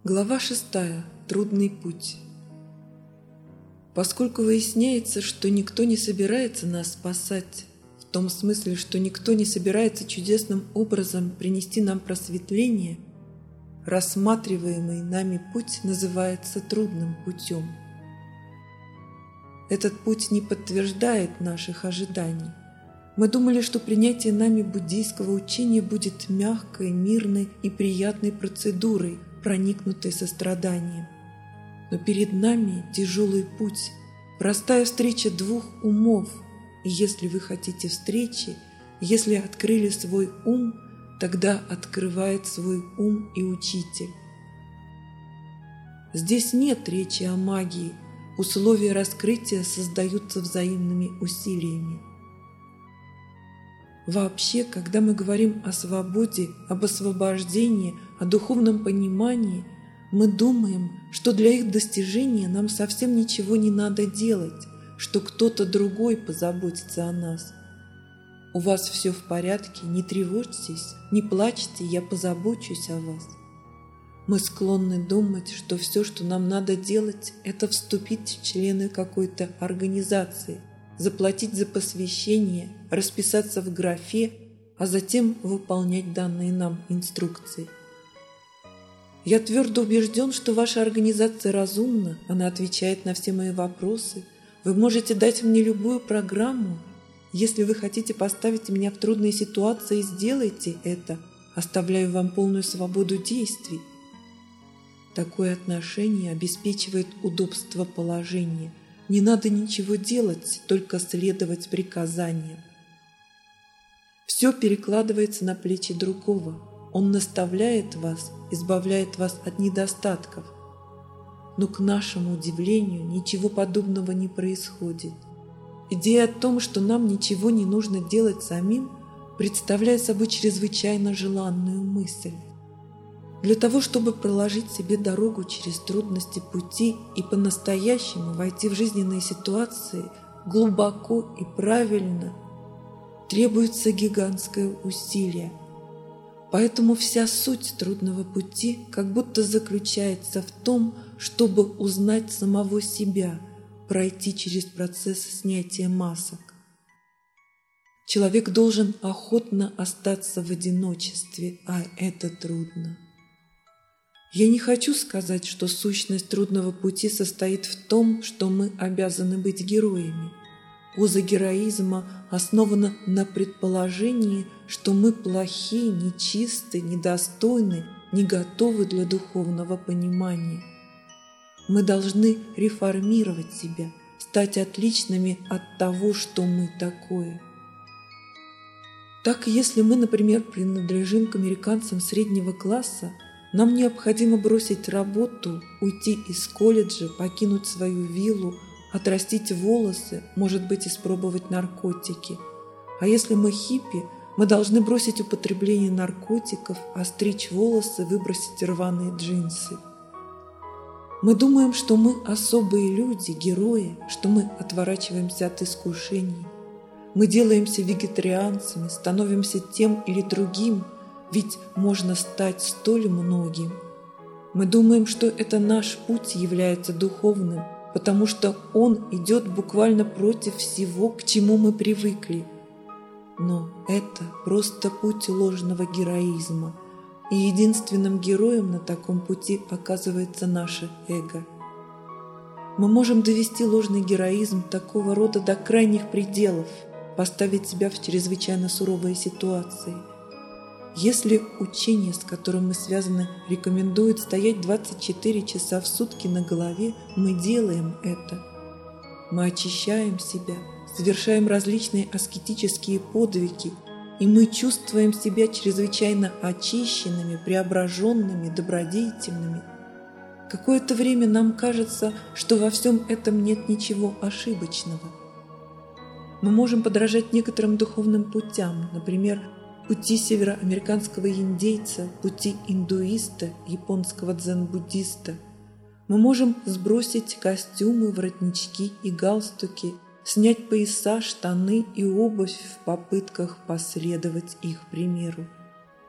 Глава 6. Трудный путь. Поскольку выясняется, что никто не собирается нас спасать, в том смысле, что никто не собирается чудесным образом принести нам просветление, рассматриваемый нами путь называется трудным путем. Этот путь не подтверждает наших ожиданий. Мы думали, что принятие нами буддийского учения будет мягкой, мирной и приятной процедурой, проникнутой состраданием. Но перед нами тяжелый путь, простая встреча двух умов, и если вы хотите встречи, если открыли свой ум, тогда открывает свой ум и учитель. Здесь нет речи о магии, условия раскрытия создаются взаимными усилиями. Вообще, когда мы говорим о свободе, об освобождении, о духовном понимании, мы думаем, что для их достижения нам совсем ничего не надо делать, что кто-то другой позаботится о нас. У вас все в порядке, не тревожьтесь, не плачьте, я позабочусь о вас. Мы склонны думать, что все, что нам надо делать, это вступить в члены какой-то организации, заплатить за посвящение, расписаться в графе, а затем выполнять данные нам инструкции. Я твердо убежден, что ваша организация разумна, она отвечает на все мои вопросы. Вы можете дать мне любую программу. Если вы хотите поставить меня в трудные ситуации, сделайте это. Оставляю вам полную свободу действий. Такое отношение обеспечивает удобство положения. Не надо ничего делать, только следовать приказаниям. Все перекладывается на плечи другого. Он наставляет вас, избавляет вас от недостатков. Но, к нашему удивлению, ничего подобного не происходит. Идея о том, что нам ничего не нужно делать самим, представляет собой чрезвычайно желанную мысль. Для того, чтобы проложить себе дорогу через трудности пути и по-настоящему войти в жизненные ситуации глубоко и правильно, требуется гигантское усилие. Поэтому вся суть трудного пути как будто заключается в том, чтобы узнать самого себя, пройти через процесс снятия масок. Человек должен охотно остаться в одиночестве, а это трудно. Я не хочу сказать, что сущность трудного пути состоит в том, что мы обязаны быть героями. Поза героизма основана на предположении, что мы плохи, нечисты, недостойны, не готовы для духовного понимания. Мы должны реформировать себя, стать отличными от того, что мы такое. Так, если мы, например, принадлежим к американцам среднего класса, нам необходимо бросить работу, уйти из колледжа, покинуть свою виллу, отрастить волосы, может быть, испробовать наркотики. А если мы хиппи, мы должны бросить употребление наркотиков, остричь волосы, выбросить рваные джинсы. Мы думаем, что мы особые люди, герои, что мы отворачиваемся от искушений. Мы делаемся вегетарианцами, становимся тем или другим, ведь можно стать столь многим. Мы думаем, что это наш путь является духовным, потому что он идет буквально против всего, к чему мы привыкли. Но это просто путь ложного героизма, и единственным героем на таком пути оказывается наше эго. Мы можем довести ложный героизм такого рода до крайних пределов, поставить себя в чрезвычайно суровые ситуации. Если учение, с которым мы связаны, рекомендует стоять 24 часа в сутки на голове, мы делаем это. Мы очищаем себя, совершаем различные аскетические подвиги, и мы чувствуем себя чрезвычайно очищенными, преображенными, добродетельными. Какое-то время нам кажется, что во всем этом нет ничего ошибочного. Мы можем подражать некоторым духовным путям, например, пути североамериканского индейца, пути индуиста, японского дзен-буддиста. Мы можем сбросить костюмы, воротнички и галстуки, снять пояса, штаны и обувь в попытках последовать их примеру.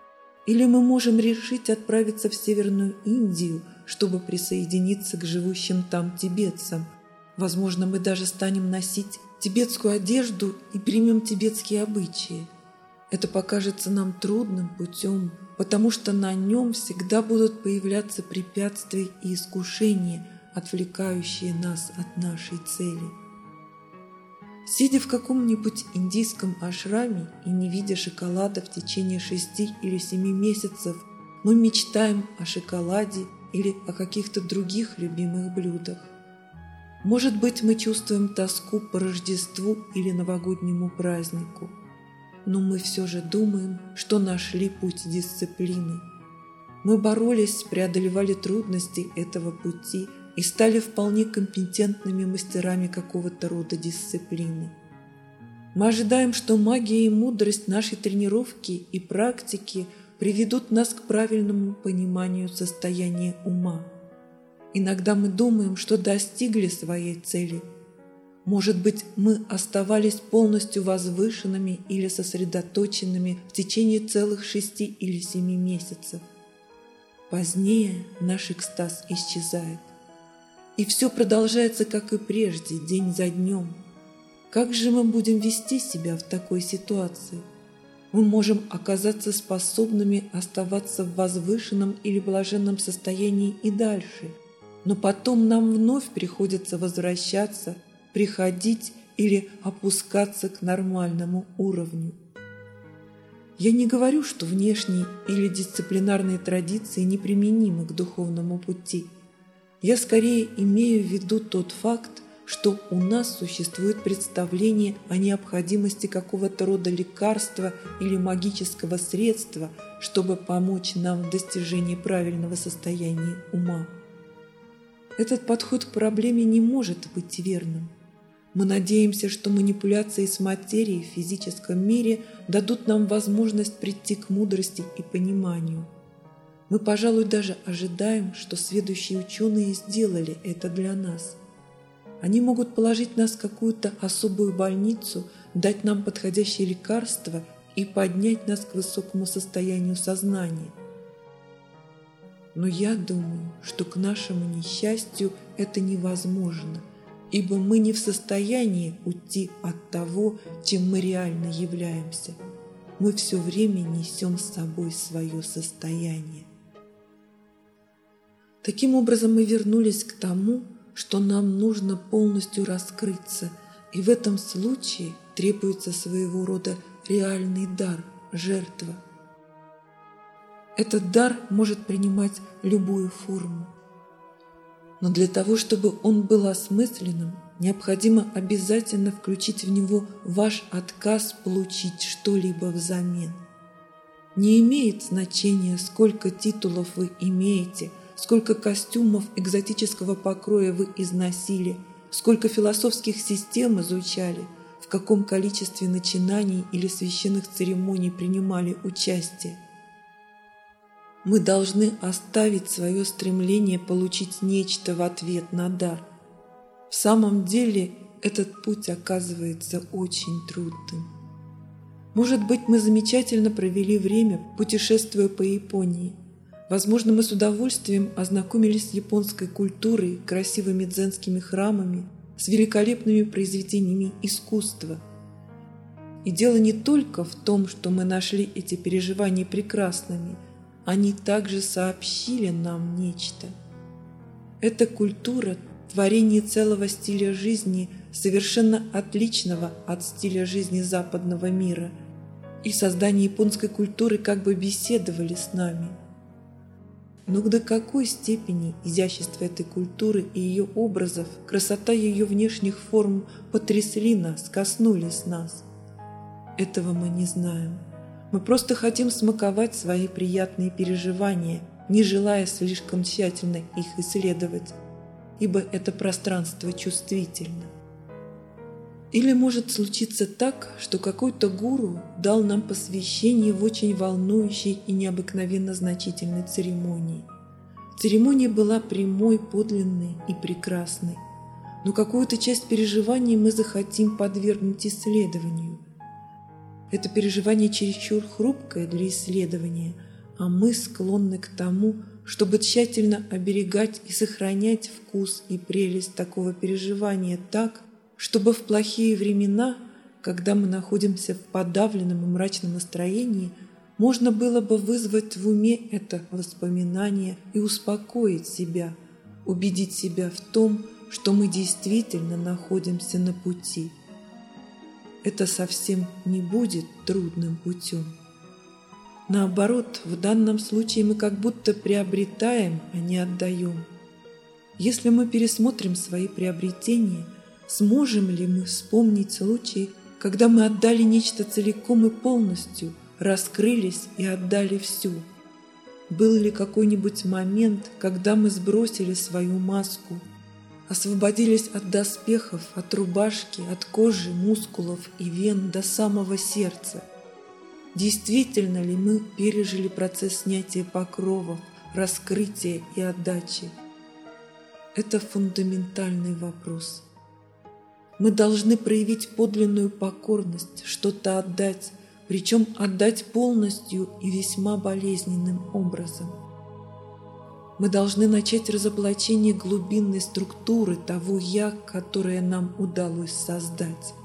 Или мы можем решить отправиться в Северную Индию, чтобы присоединиться к живущим там тибетцам. Возможно, мы даже станем носить тибетскую одежду и примем тибетские обычаи. Это покажется нам трудным путем, потому что на нем всегда будут появляться препятствия и искушения, отвлекающие нас от нашей цели. Сидя в каком-нибудь индийском ашраме и не видя шоколада в течение 6 или 7 месяцев, мы мечтаем о шоколаде или о каких-то других любимых блюдах. Может быть, мы чувствуем тоску по Рождеству или новогоднему празднику, но мы все же думаем, что нашли путь дисциплины. Мы боролись, преодолевали трудности этого пути и стали вполне компетентными мастерами какого-то рода дисциплины. Мы ожидаем, что магия и мудрость нашей тренировки и практики приведут нас к правильному пониманию состояния ума. Иногда мы думаем, что достигли своей цели. Может быть, мы оставались полностью возвышенными или сосредоточенными в течение целых 6 или 7 месяцев. Позднее наш экстаз исчезает. И все продолжается, как и прежде, день за днем. Как же мы будем вести себя в такой ситуации? Мы можем оказаться способными оставаться в возвышенном или блаженном состоянии и дальше, но потом нам вновь приходится возвращаться, приходить или опускаться к нормальному уровню. Я не говорю, что внешние или дисциплинарные традиции неприменимы к духовному пути. Я скорее имею в виду тот факт, что у нас существует представление о необходимости какого-то рода лекарства или магического средства, чтобы помочь нам в достижении правильного состояния ума. Этот подход к проблеме не может быть верным. Мы надеемся, что манипуляции с материей в физическом мире дадут нам возможность прийти к мудрости и пониманию. Мы, пожалуй, даже ожидаем, что сведущие ученые сделали это для нас. Они могут положить нас в какую-то особую больницу, дать нам подходящее лекарство и поднять нас к высокому состоянию сознания. Но я думаю, что к нашему несчастью это невозможно, ибо мы не в состоянии уйти от того, чем мы реально являемся. Мы все время несем с собой свое состояние. Таким образом, мы вернулись к тому, что нам нужно полностью раскрыться, и в этом случае требуется своего рода реальный дар, жертва. Этот дар может принимать любую форму. Но для того, чтобы он был осмысленным, необходимо обязательно включить в него ваш отказ получить что-либо взамен. Не имеет значения, сколько титулов вы имеете, сколько костюмов экзотического покроя вы износили, сколько философских систем изучали, в каком количестве начинаний или священных церемоний принимали участие. Мы должны оставить свое стремление получить нечто в ответ на дар. В самом деле этот путь оказывается очень трудным. Может быть, мы замечательно провели время, путешествуя по Японии. Возможно, мы с удовольствием ознакомились с японской культурой, красивыми дзенскими храмами, с великолепными произведениями искусства. И дело не только в том, что мы нашли эти переживания прекрасными, они также сообщили нам нечто. Эта культура – творение целого стиля жизни, совершенно отличного от стиля жизни западного мира, и создание японской культуры как бы беседовали с нами. Но до какой степени изящество этой культуры и ее образов, красота ее внешних форм потрясли нас, коснулись нас? Этого мы не знаем. Мы просто хотим смаковать свои приятные переживания, не желая слишком тщательно их исследовать, ибо это пространство чувствительно. Или может случиться так, что какой-то гуру дал нам посвящение в очень волнующей и необыкновенно значительной церемонии. Церемония была прямой, подлинной и прекрасной, но какую-то часть переживаний мы захотим подвергнуть исследованию. Это переживание чересчур хрупкое для исследования, а мы склонны к тому, чтобы тщательно оберегать и сохранять вкус и прелесть такого переживания так, чтобы в плохие времена, когда мы находимся в подавленном и мрачном настроении, можно было бы вызвать в уме это воспоминание и успокоить себя, убедить себя в том, что мы действительно находимся на пути. Это совсем не будет трудным путем. Наоборот, в данном случае мы как будто приобретаем, а не отдаем. Если мы пересмотрим свои приобретения, сможем ли мы вспомнить случаи, когда мы отдали нечто целиком и полностью, раскрылись и отдали всю? Был ли какой-нибудь момент, когда мы сбросили свою маску, освободились от доспехов, от рубашки, от кожи, мускулов и вен до самого сердца? Действительно ли мы пережили процесс снятия покровов, раскрытия и отдачи? Это фундаментальный вопрос. Мы должны проявить подлинную покорность, что-то отдать, причем отдать полностью и весьма болезненным образом. Мы должны начать разоблачение глубинной структуры того «я», которое нам удалось создать.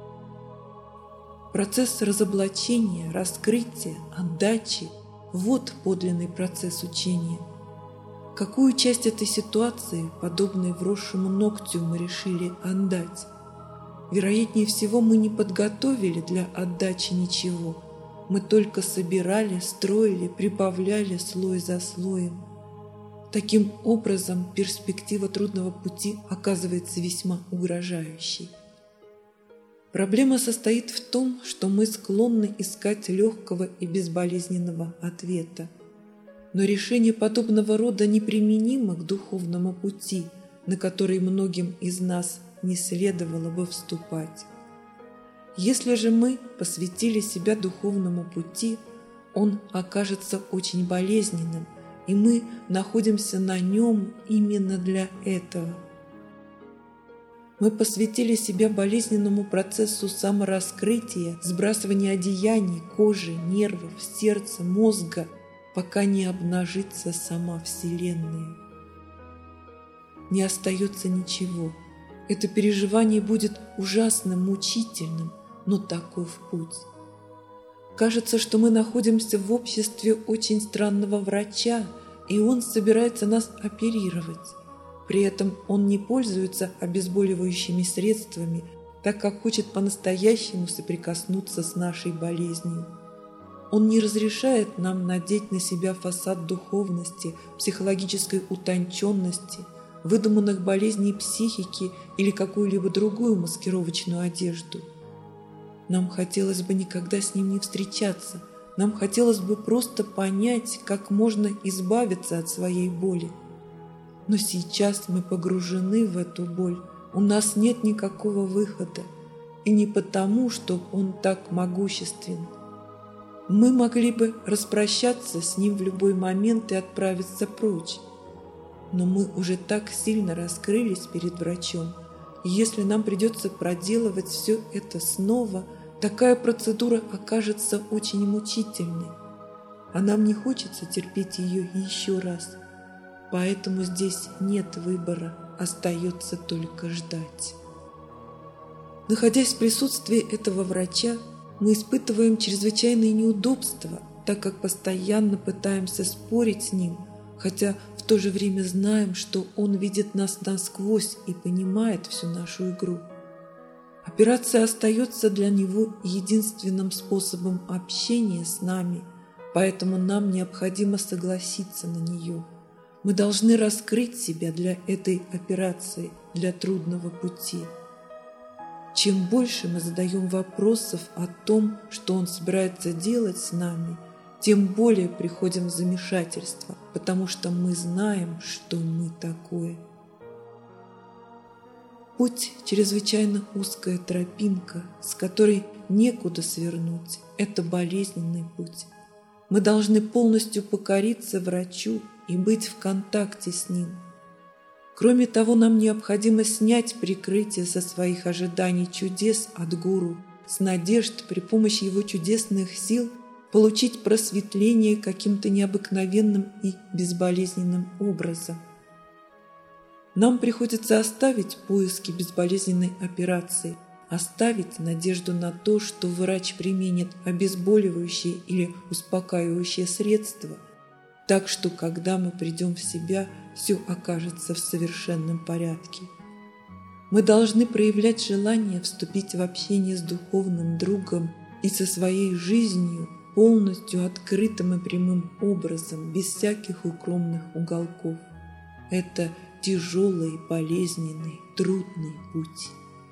Процесс разоблачения, раскрытия, отдачи – вот подлинный процесс учения. Какую часть этой ситуации, подобной вросшему ногтю, мы решили отдать? Вероятнее всего, мы не подготовили для отдачи ничего. Мы только собирали, строили, прибавляли слой за слоем. Таким образом, перспектива трудного пути оказывается весьма угрожающей. Проблема состоит в том, что мы склонны искать легкого и безболезненного ответа. Но решение подобного рода неприменимо к духовному пути, на который многим из нас не следовало бы вступать. Если же мы посвятили себя духовному пути, он окажется очень болезненным, и мы находимся на нем именно для этого. Мы посвятили себя болезненному процессу самораскрытия, сбрасывания одеяний, кожи, нервов, сердца, мозга, пока не обнажится сама Вселенная. Не остается ничего. Это переживание будет ужасным, мучительным, но таков путь. Кажется, что мы находимся в обществе очень странного врача, и он собирается нас оперировать. При этом он не пользуется обезболивающими средствами, так как хочет по-настоящему соприкоснуться с нашей болезнью. Он не разрешает нам надеть на себя фасад духовности, психологической утонченности, выдуманных болезней психики или какую-либо другую маскировочную одежду. Нам хотелось бы никогда с ним не встречаться, нам хотелось бы просто понять, как можно избавиться от своей боли. Но сейчас мы погружены в эту боль, у нас нет никакого выхода, и не потому, что он так могуществен. Мы могли бы распрощаться с ним в любой момент и отправиться прочь. Но мы уже так сильно раскрылись перед врачом, и если нам придется проделывать все это снова, такая процедура окажется очень мучительной, а нам не хочется терпеть ее еще раз. Поэтому здесь нет выбора, остается только ждать. Находясь в присутствии этого врача, мы испытываем чрезвычайные неудобства, так как постоянно пытаемся спорить с ним, хотя в то же время знаем, что он видит нас насквозь и понимает всю нашу игру. Операция остается для него единственным способом общения с нами, поэтому нам необходимо согласиться на нее. Мы должны раскрыть себя для этой операции, для трудного пути. Чем больше мы задаем вопросов о том, что он собирается делать с нами, тем более приходим в замешательство, потому что мы знаем, что мы такое. Путь – чрезвычайно узкая тропинка, с которой некуда свернуть. Это болезненный путь. Мы должны полностью покориться врачу и быть в контакте с ним. Кроме того, нам необходимо снять прикрытие со своих ожиданий чудес от гуру, с надежд при помощи его чудесных сил получить просветление каким-то необыкновенным и безболезненным образом. Нам приходится оставить поиски безболезненной операции, оставить надежду на то, что врач применит обезболивающее или успокаивающее средство, так что, когда мы придем в себя, все окажется в совершенном порядке. Мы должны проявлять желание вступить в общение с духовным другом и со своей жизнью полностью открытым и прямым образом, без всяких укромных уголков. Это тяжелый, болезненный, трудный путь.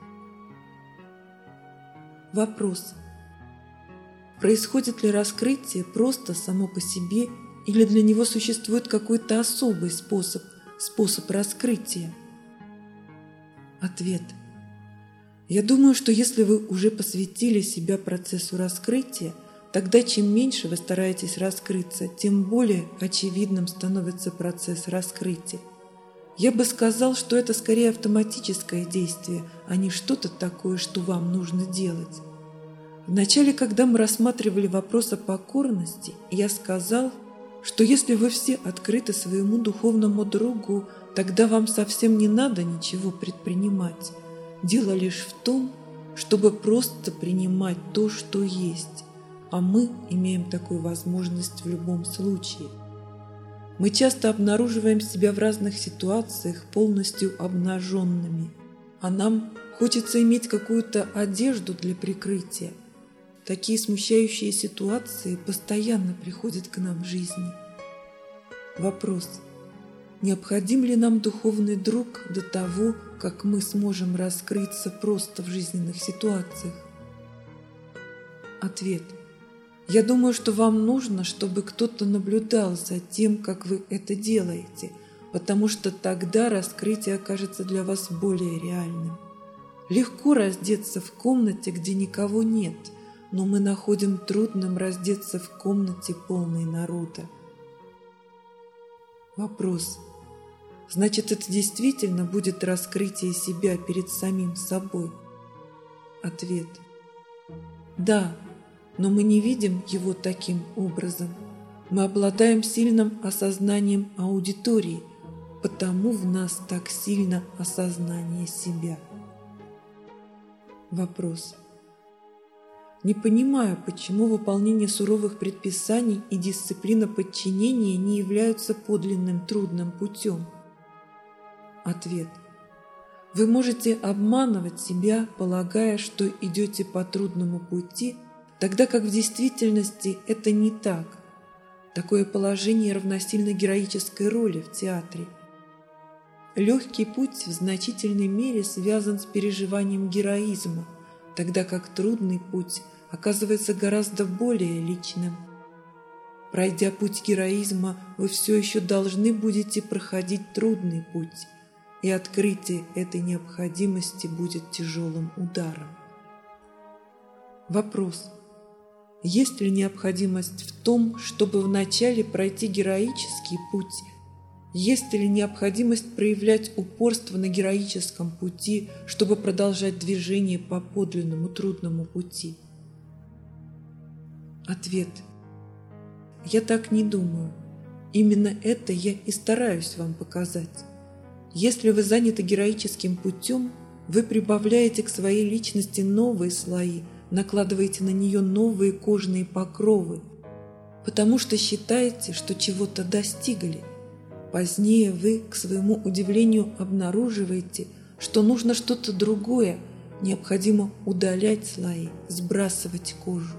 Вопрос. Происходит ли раскрытие просто само по себе, или для него существует какой-то особый способ раскрытия? Ответ. Я думаю, что если вы уже посвятили себя процессу раскрытия, тогда чем меньше вы стараетесь раскрыться, тем более очевидным становится процесс раскрытия. Я бы сказал, что это скорее автоматическое действие, а не что-то такое, что вам нужно делать. Вначале, когда мы рассматривали вопрос о покорности, я сказал, что если вы все открыты своему духовному другу, тогда вам совсем не надо ничего предпринимать. Дело лишь в том, чтобы просто принимать то, что есть, а мы имеем такую возможность в любом случае. Мы часто обнаруживаем себя в разных ситуациях полностью обнаженными, а нам хочется иметь какую-то одежду для прикрытия. Такие смущающие ситуации постоянно приходят к нам в жизни. Вопрос. Необходим ли нам духовный друг до того, как мы сможем раскрыться просто в жизненных ситуациях? Ответ. Я думаю, что вам нужно, чтобы кто-то наблюдал за тем, как вы это делаете, потому что тогда раскрытие окажется для вас более реальным. Легко раздеться в комнате, где никого нет, но мы находим трудным раздеться в комнате, полной народа. Вопрос. Значит, это действительно будет раскрытие себя перед самим собой? Ответ. Да. Но мы не видим его таким образом. Мы обладаем сильным осознанием аудитории, потому в нас так сильно осознание себя. Вопрос. Не понимаю, почему выполнение суровых предписаний и дисциплина подчинения не являются подлинным трудным путем. Ответ. Вы можете обманывать себя, полагая, что идете по трудному пути, тогда как в действительности это не так. Такое положение равносильно героической роли в театре. Легкий путь в значительной мере связан с переживанием героизма, тогда как трудный путь оказывается гораздо более личным. Пройдя путь героизма, вы все еще должны будете проходить трудный путь, и открытие этой необходимости будет тяжелым ударом. Вопрос. Есть ли необходимость в том, чтобы вначале пройти героический путь? Есть ли необходимость проявлять упорство на героическом пути, чтобы продолжать движение по подлинному трудному пути? Ответ. Я так не думаю. Именно это я и стараюсь вам показать. Если вы заняты героическим путем, вы прибавляете к своей личности новые слои, накладываете на нее новые кожные покровы, потому что считаете, что чего-то достигли. Позднее вы, к своему удивлению, обнаруживаете, что нужно что-то другое, необходимо удалять слои, сбрасывать кожу.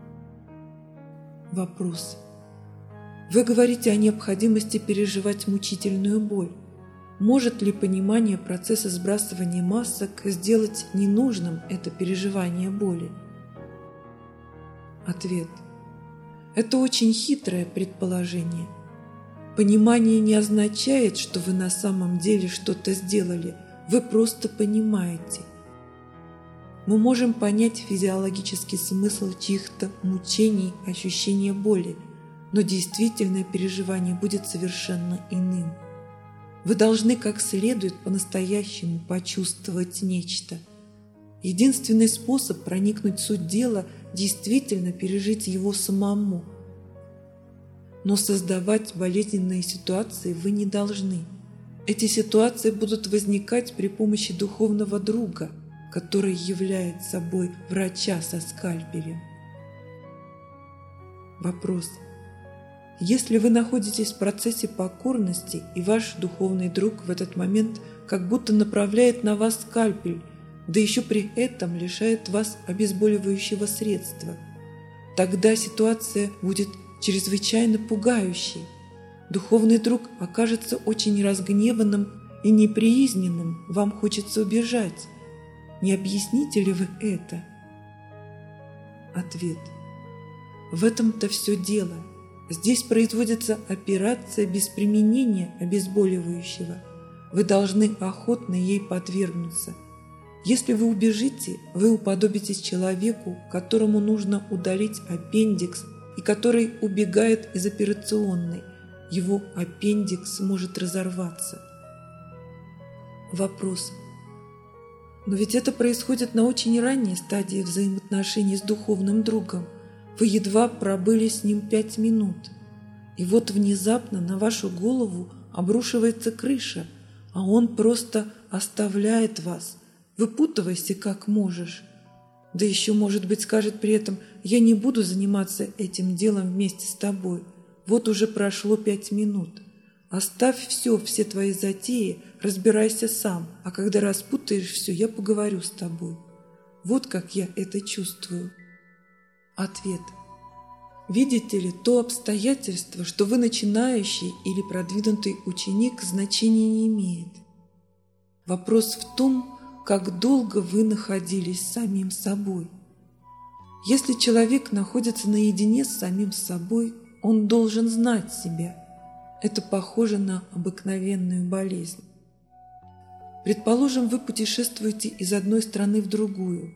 Вопрос. Вы говорите о необходимости переживать мучительную боль. Может ли понимание процесса сбрасывания масок сделать ненужным это переживание боли? Ответ. Это очень хитрое предположение. Понимание не означает, что вы на самом деле что-то сделали, вы просто понимаете. Мы можем понять физиологический смысл чьих-то мучений, ощущения боли, но действительное переживание будет совершенно иным. Вы должны как следует по-настоящему почувствовать нечто. Единственный способ проникнуть в суть дела – действительно пережить его самому. Но создавать болезненные ситуации вы не должны. Эти ситуации будут возникать при помощи духовного друга, который является собой врача со скальпелем. Вопрос. Если вы находитесь в процессе покорности, и ваш духовный друг в этот момент как будто направляет на вас скальпель, да еще при этом лишает вас обезболивающего средства, тогда ситуация будет чрезвычайно пугающей. Духовный друг окажется очень разгневанным и неприязненным, вам хочется убежать. Не объясните ли вы это? Ответ. В этом-то все дело. Здесь производится операция без применения обезболивающего. Вы должны охотно ей подвергнуться. Если вы убежите, вы уподобитесь человеку, которому нужно удалить аппендикс и который убегает из операционной. Его аппендикс может разорваться. Вопрос. Но ведь это происходит на очень ранней стадии взаимоотношений с духовным другом. Вы едва пробыли с ним 5 минут. И вот внезапно на вашу голову обрушивается крыша, а он просто оставляет вас. Выпутывайся как можешь. Да еще, может быть, скажет при этом: «Я не буду заниматься этим делом вместе с тобой. Вот уже прошло 5 минут. Оставь все твои затеи, разбирайся сам, а когда распутаешь все, я поговорю с тобой». Вот как я это чувствую. Ответ. Видите ли, то обстоятельство, что вы начинающий или продвинутый ученик, значения не имеет. Вопрос в том, как долго вы находились с самим собой. Если человек находится наедине с самим собой, он должен знать себя. Это похоже на обыкновенную болезнь. Предположим, вы путешествуете из одной страны в другую.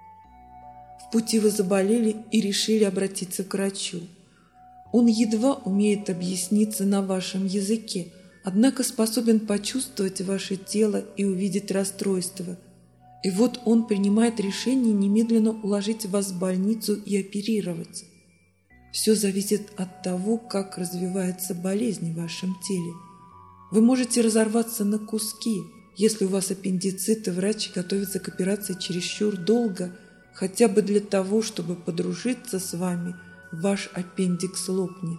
В пути вы заболели и решили обратиться к врачу. Он едва умеет объясниться на вашем языке, однако способен почувствовать ваше тело и увидеть расстройство. И вот он принимает решение немедленно уложить вас в больницу и оперировать. Все зависит от того, как развивается болезнь в вашем теле. Вы можете разорваться на куски, если у вас аппендицит, и врач готовится к операции чересчур долго, хотя бы для того, чтобы подружиться с вами, ваш аппендикс лопнет.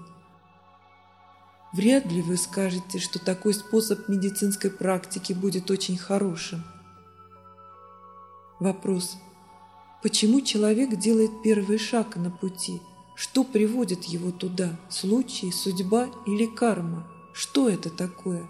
Вряд ли вы скажете, что такой способ медицинской практики будет очень хорошим. Вопрос. Почему человек делает первый шаг на пути? Что приводит его туда? Случай, судьба или карма? Что это такое?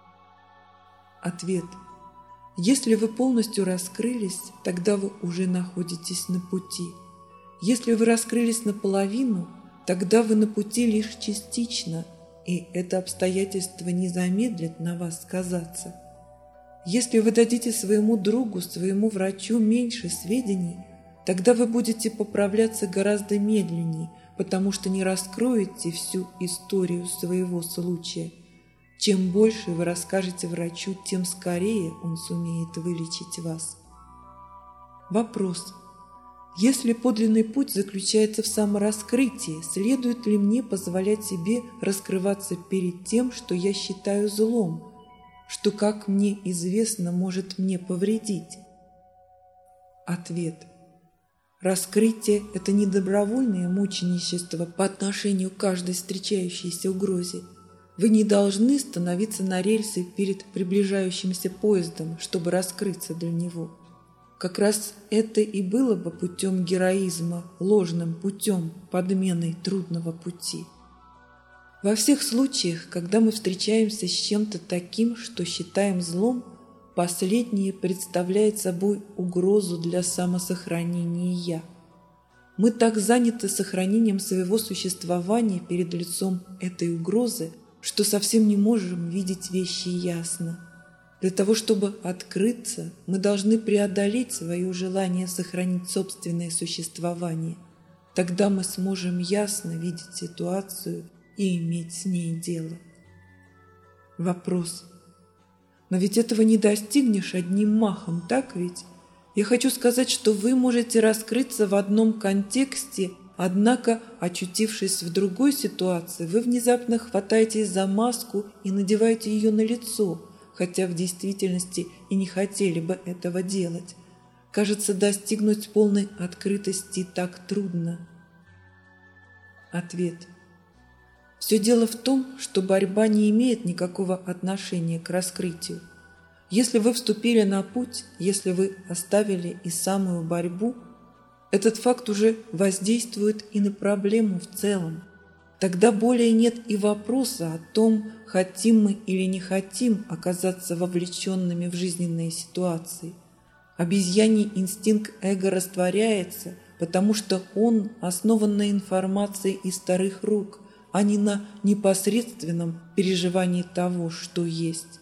Ответ. Если вы полностью раскрылись, тогда вы уже находитесь на пути. Если вы раскрылись наполовину, тогда вы на пути лишь частично, и это обстоятельство не замедлит на вас сказаться. Если вы дадите своему другу, своему врачу меньше сведений, тогда вы будете поправляться гораздо медленнее, потому что не раскроете всю историю своего случая. Чем больше вы расскажете врачу, тем скорее он сумеет вылечить вас. Вопрос. Если подлинный путь заключается в самораскрытии, следует ли мне позволять себе раскрываться перед тем, что я считаю злом, что, как мне известно, может мне повредить? Ответ. Раскрытие – это не добровольное мученичество по отношению к каждой встречающейся угрозе. Вы не должны становиться на рельсы перед приближающимся поездом, чтобы раскрыться для него. Как раз это и было бы путем героизма, ложным путем, подменой трудного пути. Во всех случаях, когда мы встречаемся с чем-то таким, что считаем злом, последнее представляет собой угрозу для самосохранения «я». Мы так заняты сохранением своего существования перед лицом этой угрозы, что совсем не можем видеть вещи ясно. Для того, чтобы открыться, мы должны преодолеть свое желание сохранить собственное существование. Тогда мы сможем ясно видеть ситуацию и иметь с ней дело. Вопрос. Но ведь этого не достигнешь одним махом, так ведь? Я хочу сказать, что вы можете раскрыться в одном контексте, однако, очутившись в другой ситуации, вы внезапно хватаетесь за маску и надеваете ее на лицо, хотя в действительности и не хотели бы этого делать. Кажется, достигнуть полной открытости так трудно. Ответ. Все дело в том, что борьба не имеет никакого отношения к раскрытию. Если вы вступили на путь, если вы оставили и самую борьбу, этот факт уже воздействует и на проблему в целом. Тогда более нет и вопроса о том, хотим мы или не хотим оказаться вовлеченными в жизненные ситуации. Обезьяний инстинкт эго растворяется, потому что он основан на информации из старых рук, а не на непосредственном переживании того, что есть.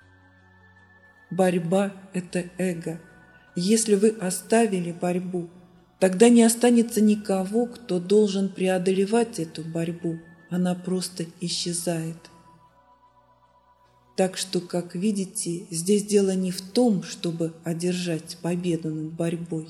Борьба – это эго. Если вы оставили борьбу, тогда не останется никого, кто должен преодолевать эту борьбу. Она просто исчезает. Так что, как видите, здесь дело не в том, чтобы одержать победу над борьбой.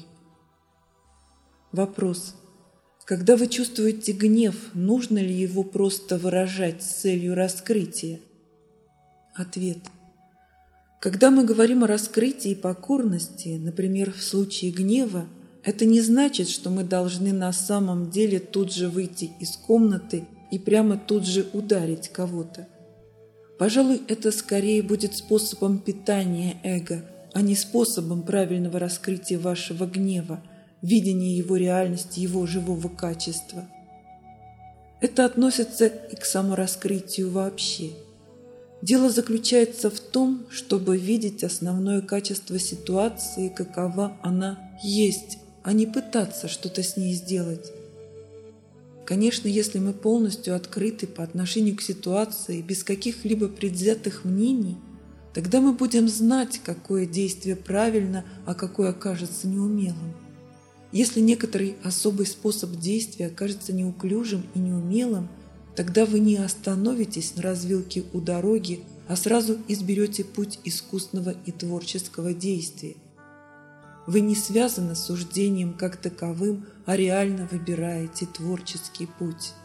Вопрос. Когда вы чувствуете гнев, нужно ли его просто выражать с целью раскрытия? Ответ. Когда мы говорим о раскрытии и покорности, например, в случае гнева, это не значит, что мы должны на самом деле тут же выйти из комнаты и прямо тут же ударить кого-то. Пожалуй, это скорее будет способом питания эго, а не способом правильного раскрытия вашего гнева, видения его реальности, его живого качества. Это относится и к самораскрытию вообще. Дело заключается в том, чтобы видеть основное качество ситуации, какова она есть, а не пытаться что-то с ней сделать. Конечно, если мы полностью открыты по отношению к ситуации, без каких-либо предвзятых мнений, тогда мы будем знать, какое действие правильно, а какое окажется неумелым. Если некоторый особый способ действия окажется неуклюжим и неумелым, тогда вы не остановитесь на развилке у дороги, а сразу изберете путь искусного и творческого действия. Вы не связаны с суждением как таковым, а реально выбираете творческий путь.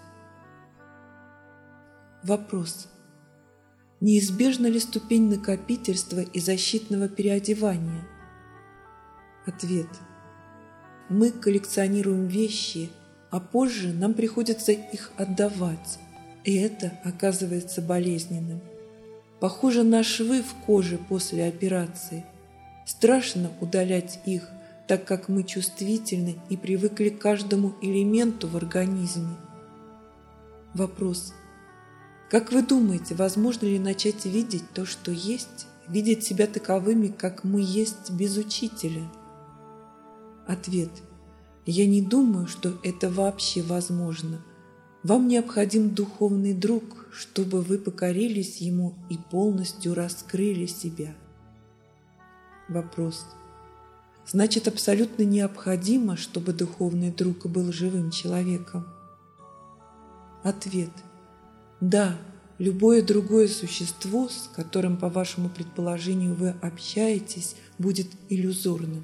Вопрос. Неизбежна ли ступень накопительства и защитного переодевания? Ответ. Мы коллекционируем вещи, а позже нам приходится их отдавать, и это оказывается болезненным. Похоже на швы в коже после операции. Страшно удалять их, так как мы чувствительны и привыкли к каждому элементу в организме. Вопрос. Как вы думаете, возможно ли начать видеть то, что есть, видеть себя таковыми, как мы есть без учителя? Ответ. Я не думаю, что это вообще возможно. Вам необходим духовный друг, чтобы вы покорились ему и полностью раскрыли себя. Вопрос. Значит, абсолютно необходимо, чтобы духовный друг был живым человеком? Ответ. Да, любое другое существо, с которым, по вашему предположению, вы общаетесь, будет иллюзорным.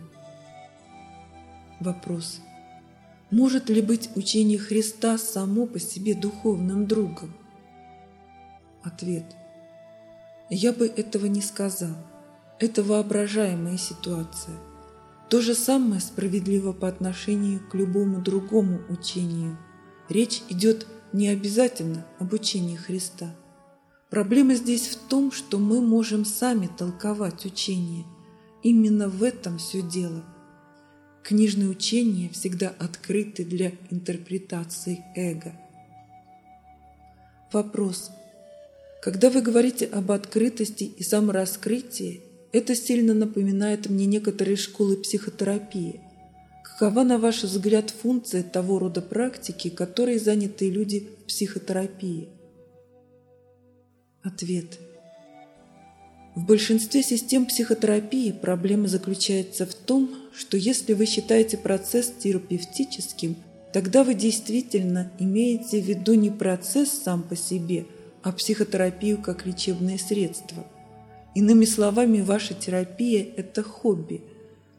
Вопрос. Может ли быть учение Христа само по себе духовным другом? Ответ. Я бы этого не сказал. Это воображаемая ситуация. То же самое справедливо по отношению к любому другому учению. Речь идет не обязательно об учении Христа. Проблема здесь в том, что мы можем сами толковать учение. Именно в этом все дело. Книжные учения всегда открыты для интерпретации эго. Вопрос. Когда вы говорите об открытости и самораскрытии, это сильно напоминает мне некоторые школы психотерапии. Какова, на ваш взгляд, функция того рода практики, которой заняты люди в психотерапии? Ответ. В большинстве систем психотерапии проблема заключается в том, что если вы считаете процесс терапевтическим, тогда вы действительно имеете в виду не процесс сам по себе, а психотерапию как лечебное средство. Иными словами, ваша терапия – это хобби.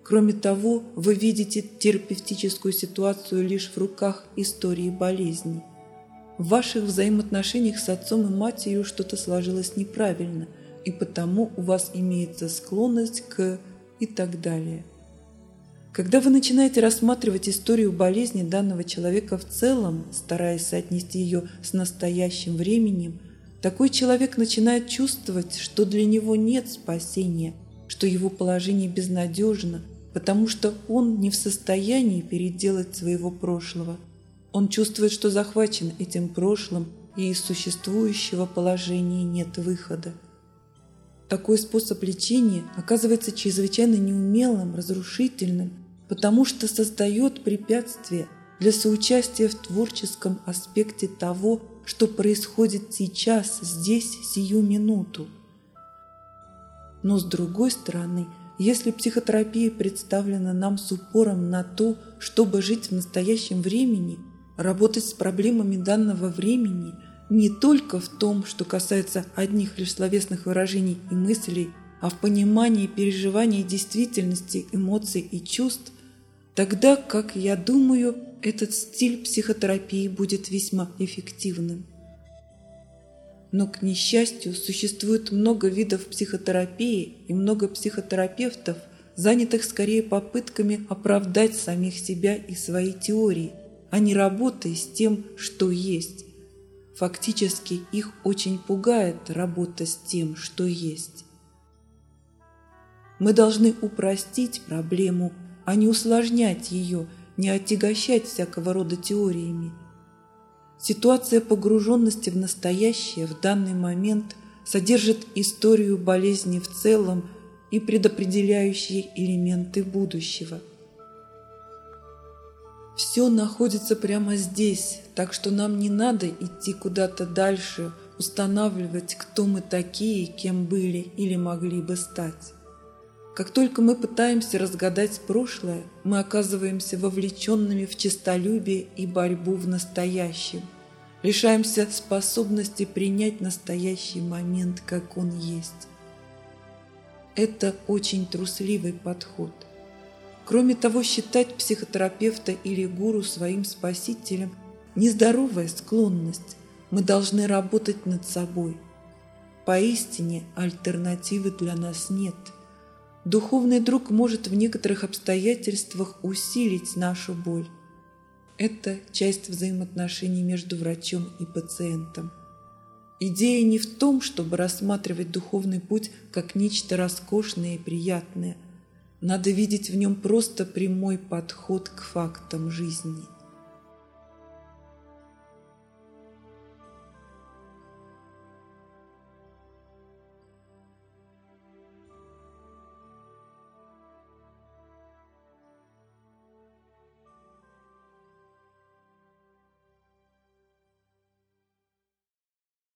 Кроме того, вы видите терапевтическую ситуацию лишь в руках истории болезни. В ваших взаимоотношениях с отцом и матерью что-то сложилось неправильно, и потому у вас имеется склонность к и так далее. Когда вы начинаете рассматривать историю болезни данного человека в целом, стараясь соотнести ее с настоящим временем, такой человек начинает чувствовать, что для него нет спасения, что его положение безнадежно, потому что он не в состоянии переделать своего прошлого. Он чувствует, что захвачен этим прошлым, и из существующего положения нет выхода. Такой способ лечения оказывается чрезвычайно неумелым, разрушительным, потому что создает препятствия для соучастия в творческом аспекте того, что происходит сейчас, здесь, сию минуту. Но с другой стороны, если психотерапия представлена нам с упором на то, чтобы жить в настоящем времени, работать с проблемами данного времени не только в том, что касается одних лишь словесных выражений и мыслей, а в понимании переживаний действительности, эмоций и чувств, тогда, как я думаю, этот стиль психотерапии будет весьма эффективным. Но, к несчастью, существует много видов психотерапии и много психотерапевтов, занятых скорее попытками оправдать самих себя и свои теории, а не работой с тем, что есть. Фактически их очень пугает работа с тем, что есть. Мы должны упростить проблему, а не усложнять ее, не отягощать всякого рода теориями. Ситуация погруженности в настоящее в данный момент содержит историю болезни в целом и предопределяющие элементы будущего. Все находится прямо здесь, так что нам не надо идти куда-то дальше, устанавливать, кто мы такие, кем были или могли бы стать. Как только мы пытаемся разгадать прошлое, мы оказываемся вовлеченными в честолюбие и борьбу в настоящем, лишаемся способности принять настоящий момент, как он есть. Это очень трусливый подход. Кроме того, считать психотерапевта или гуру своим спасителем – нездоровая склонность. Мы должны работать над собой. Поистине, альтернативы для нас нет. Духовный друг может в некоторых обстоятельствах усилить нашу боль. Это часть взаимоотношений между врачом и пациентом. Идея не в том, чтобы рассматривать духовный путь как нечто роскошное и приятное. Надо видеть в нем просто прямой подход к фактам жизни.